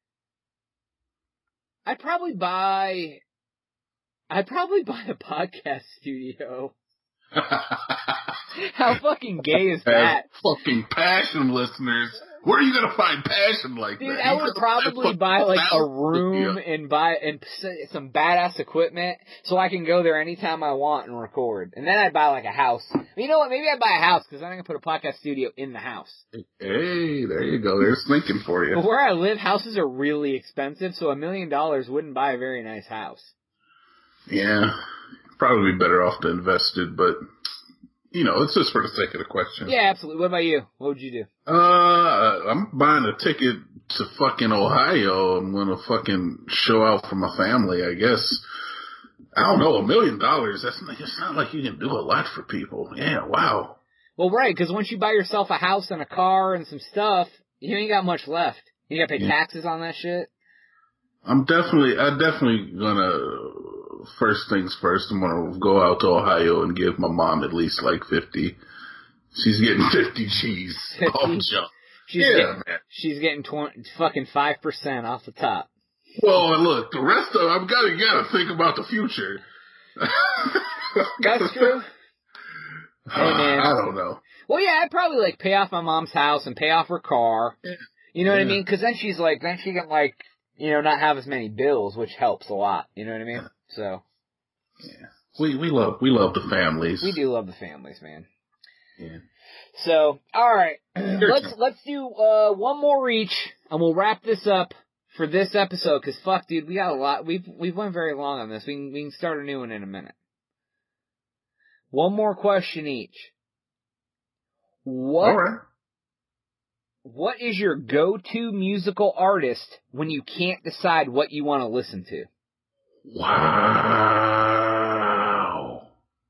I'd probably buy. I'd probably buy a podcast studio. How fucking gay is that? Fucking passion, listeners. Where are you gonna find passion like Dude, that? I You would could probably buy like a room studio. and buy and s- some badass equipment so I can go there anytime I want and record. And then I'd buy like a house. You know what? Maybe I'd buy a house because then I can put a podcast studio in the house. Hey, there you go. There's thinking for you. But where I live, houses are really expensive, so a million dollars wouldn't buy a very nice house. Yeah, probably better off to invest it, but you know, it's just for the sake of the question. Yeah, absolutely. What about you? What would you do? Uh, I'm buying a ticket to fucking Ohio. I'm gonna fucking show out for my family, I guess. I don't know, a million dollars, that's not, it's not like you can do a lot for people. Yeah, wow. Well, right, because once you buy yourself a house and a car and some stuff, you ain't got much left. You gotta pay yeah. taxes on that shit. I'm definitely, I'm definitely gonna first things first, I'm gonna go out to Ohio and give my mom at least like fifty. She's getting fifty G's off jump. She's yeah, getting, man. She's getting twenty, fucking five percent off the top. Well, look, the rest of I've got to gotta think about the future. That's true. Hey, man. I don't know. Well, yeah, I'd probably like pay off my mom's house and pay off her car. Yeah. You know what yeah. I mean? Because then she's like, then she can like, you know, not have as many bills, which helps a lot. You know what I mean? So. Yeah. We we love we love the families. We do love the families, man. Yeah. So, all right, let's let's do uh, one more each, and we'll wrap this up for this episode. Cause fuck, dude, we got a lot. We've we've went very long on this. We can, we can start a new one in a minute. One more question each. What All right. What is your go-to musical artist when you can't decide what you want to listen to? Wow.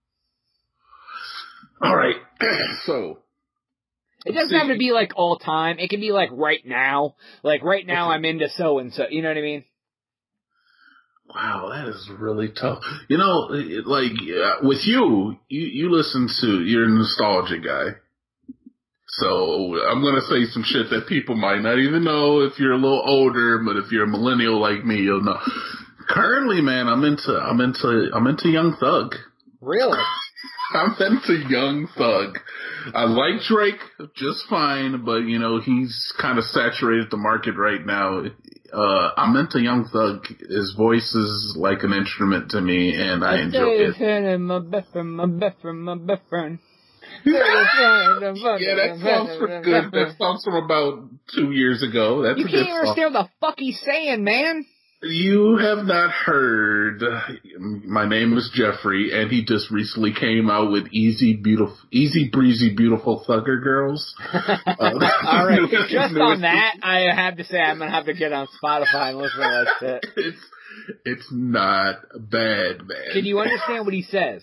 All right. So. It doesn't have to be like all time. It can be like right now. Like right now I'm into so and so. You know what I mean? Wow, that is really tough. You know, like uh, with you, you, you listen to, you're a nostalgia guy. So I'm going to say some shit that people might not even know if you're a little older, but if you're a millennial like me, you'll know. Currently, man, I'm into, I'm into, I'm into Young Thug. Really? I'm into Young Thug. I like Drake just fine, but you know, he's kind of saturated the market right now. Uh, I'm into Young Thug. His voice is like an instrument to me, and I, I enjoy it. My best friend, my best friend, my best friend. Yeah, that sounds for good. That sounds from about two years ago. That's you a can't good understand what the fuck he's saying, man. You have not heard. My name is Jeffrey, and he just recently came out with Easy, Beautiful, Easy Breezy, Beautiful Thugger Girls. Uh, All right, just on that, I have to say I'm gonna have to get on Spotify and listen to that shit. It's it's not bad, man. Can you understand what he says?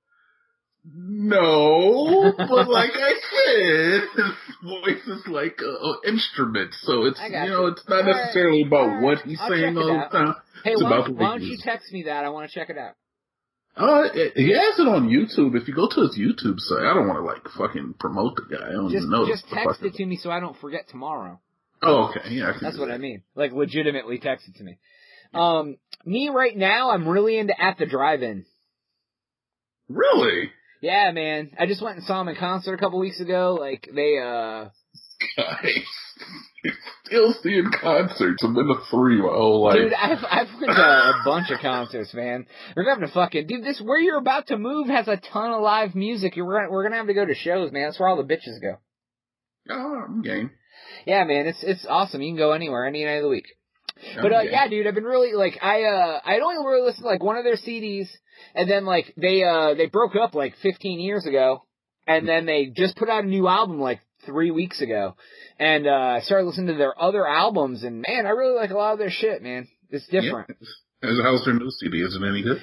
No, but like I said, his voice is like an instrument, so it's you know you. it's not all necessarily right. about all what right. he's I'll saying all the time. Hey, it's why, about the why don't way you text me that? I want to check it out. Uh, it, he has it on YouTube. If you go to his YouTube site, I don't want to like fucking promote the guy. I don't just even know. just text it to me so I don't forget tomorrow. Oh, okay, yeah, I can that's do what that. I mean. Like legitimately text it to me. Um, me right now, I'm really into At the Drive-In. Really? Yeah, man. I just went and saw him in concert a couple weeks ago. Like, they, uh... Guys, still seeing concerts. I've been to three my whole life. Dude, I've, I've went to a bunch of concerts, man. We're gonna have to fucking... Dude, this, where you're about to move has a ton of live music. You're, we're gonna, we're gonna have to go to shows, man. That's where all the bitches go. Oh, I'm game. Yeah, man, it's, it's awesome. You can go anywhere, any night of the week. I'm But, uh, game. yeah, dude, I've been really, like, I, uh, I'd only really listened to, like, one of their C Ds, and then, like, they, uh, they broke up, like, fifteen years ago, and then they just put out a new album, like, three weeks ago, and, uh, I started listening to their other albums, and, man, I really like a lot of their shit, man. It's different. Yeah. How's their new C D? Is it any good?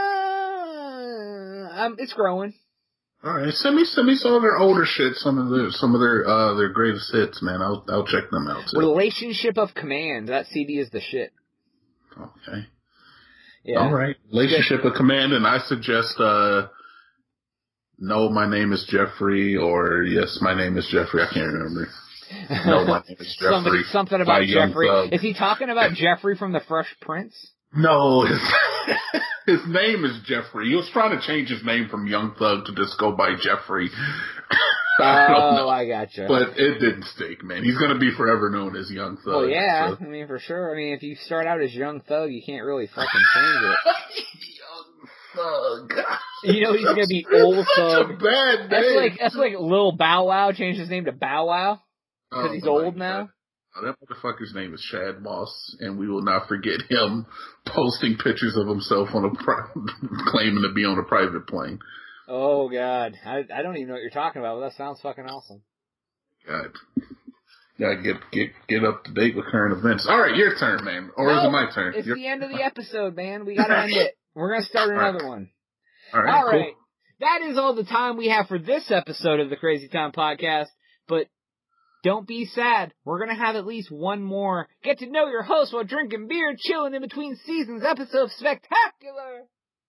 Uh, um, it's growing. All right, send me send me some of their older shit, some of their some of their uh their greatest hits, man. I'll I'll check them out too. Relationship of Command. That C D is the shit. Okay. Yeah. All right. Relationship of Command, and I suggest uh, no, my name is Jeffrey, or yes, my name is Jeffrey. I can't remember. No, my name is Jeffrey. Somebody, something about Young Jeffrey. Thug. Is he talking about Jeffrey from the Fresh Prince? No, his, his name is Jeffrey. He was trying to change his name from Young Thug to just go by Jeffrey. I don't Oh, know. I gotcha. But it didn't stick, man. He's going to be forever known as Young Thug. Well, yeah, so. I mean, for sure. I mean, if you start out as Young Thug, you can't really fucking change it. Young Thug. You know he's gonna be Old Such Thug. a bad name. That's like that's like Lil Bow Wow changed his name to Bow Wow because Oh, he's my old God. now. Oh, that motherfucker's name is Shad Moss, and we will not forget him posting pictures of himself on a pri- claiming to be on a private plane. Oh God, I I don't even know what you're talking about, but that sounds fucking awesome. God. Gotta get get get up to date with current events. All right, your turn, man. Or no, is it my turn? It's Your- the end of the episode, man. We gotta end it. We're gonna start another one. All right. All cool. right. That is all the time we have for this episode of the Crazy Town Podcast, but don't be sad. We're going to have at least one more get to know your host while drinking beer, chilling in between seasons episode of Spectacular.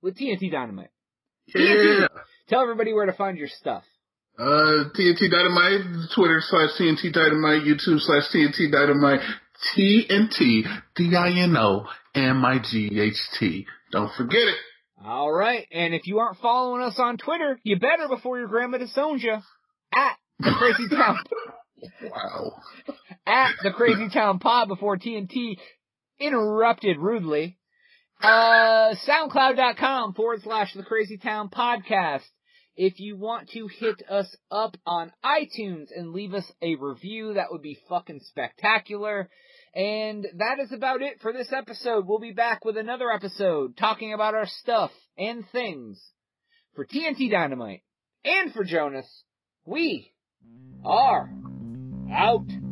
with T N T Dynamite. Yeah. T N T, tell everybody where to find your stuff. Uh, T N T Dynamite, Twitter slash T N T Dynamite, YouTube slash T N T Dynamite, T N T D I N O M I G H T. Don't forget it. All right, and if you aren't following us on Twitter, you better before your grandma disowns you. At the Crazy Town. Wow. At the Crazy Town Pod before T N T interrupted rudely. Uh, SoundCloud.com forward slash the Crazy Town Podcast. If you want to hit us up on iTunes and leave us a review, that would be fucking spectacular. And that is about it for this episode. We'll be back with another episode talking about our stuff and things. For T N T Dynamite and for Jonas, we are out.